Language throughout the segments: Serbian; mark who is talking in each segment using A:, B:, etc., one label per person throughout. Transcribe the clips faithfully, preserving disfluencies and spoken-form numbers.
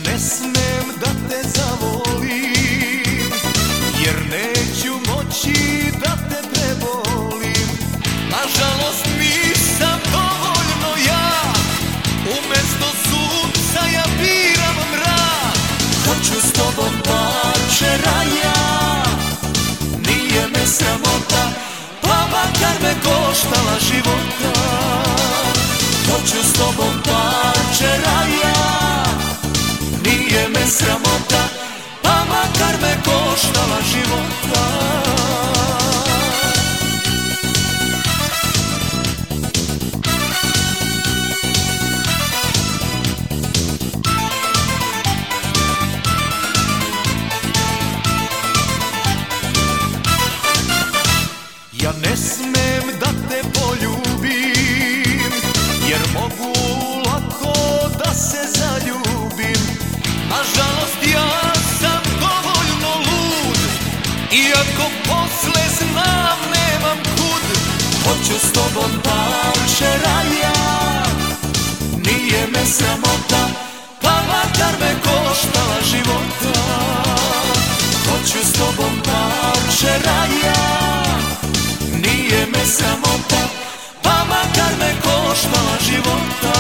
A: ne smem da te zavolim, jer neću moći da te prebolim. Nažalost nisam dovoljno jak, umesto sunca ja biram mrak. Hoću s tobom parče raja, nije me sramota, pa makar me koštala života. Hoću s tobom parče raja, nije me sramota, pa makar me koštala života. Ja ne smem da te poljubim, jer mogu lako da se zaljubim. Nažalost ja sam dovoljno lud, iako posle znam nemam kud. Hoću s tobom parče raja, nije me sramota, pa makar me koštala života. Hoću s tobom parče raja, nije me sramota, pa makar me koštala života.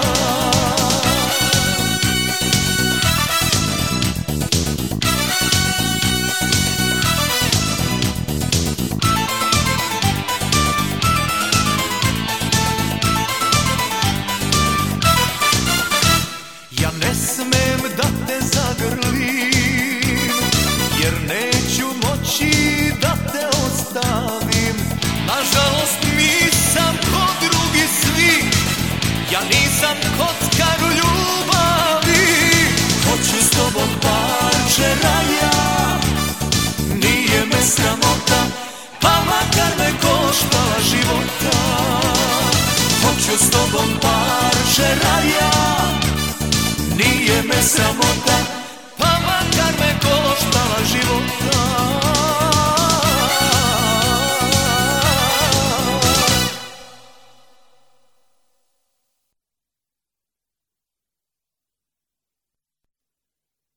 A: Ja ne smem da te zagrlim, jer neću moći da te ostavim. Nažalost nisam ko drugi svi, ja nisam kockar u ljubavi. Hoću s tobom parče raja, nije me sramota, pa makar me koštala života. Hoću s tobom parče raja, nije me sramota, pa makar me koštala života.